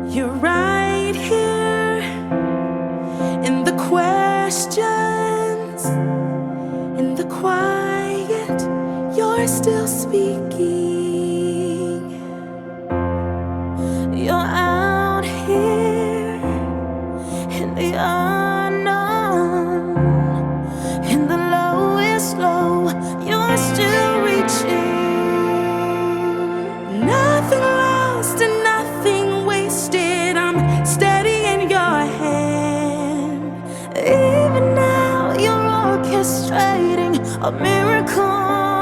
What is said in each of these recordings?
You're right here in the questions, in the quiet, you're still speaking. You're out here in the unknown, in the lowest low, you're still reaching. Nothing lost and nothing wasted, I'm steady in your hand. Even now you're orchestrating a miracle.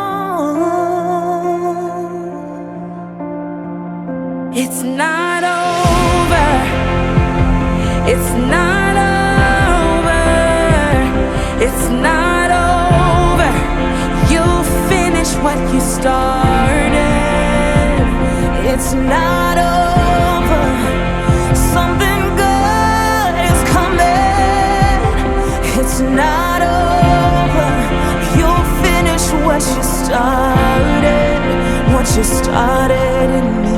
It's not over, it's not over, it's not over. You'll finish what you started. It's not over, something good is coming. It's not over, you'll finish what you started in me.